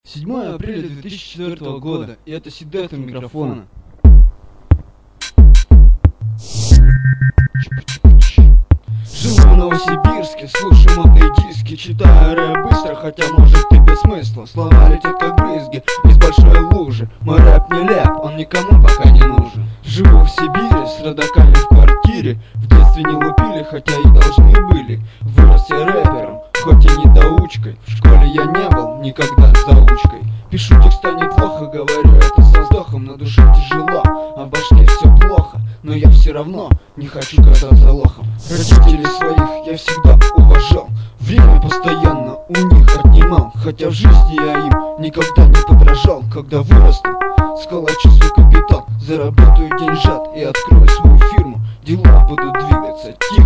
7 апреля 2004 года, и это Сидет у микрофона. Живу в Новосибирске, слушаю модные диски, читаю рэп быстро, хотя может и без смысла. Слова летят как брызги из большой лужи. Мой рэп нелеп, он никому пока не нужен. Живу в Сибири с родаками в квартире. В детстве не лупили, хотя и должны были. Вырос я рэпером, хоть и недоучкой. В школе я не был никогда заучкой. Пишу текста неплохо, говорю это со вздохом. На душе тяжело, а в башке все плохо. Но я все равно не хочу казаться лохом. Родителей своих я всегда уважал, время постоянно у них отнимал. Хотя в жизни я им никогда не подражал. Когда вырасту, сколочу свой капитал, заработаю деньжат и открою свою фирму. Дела будут двигаться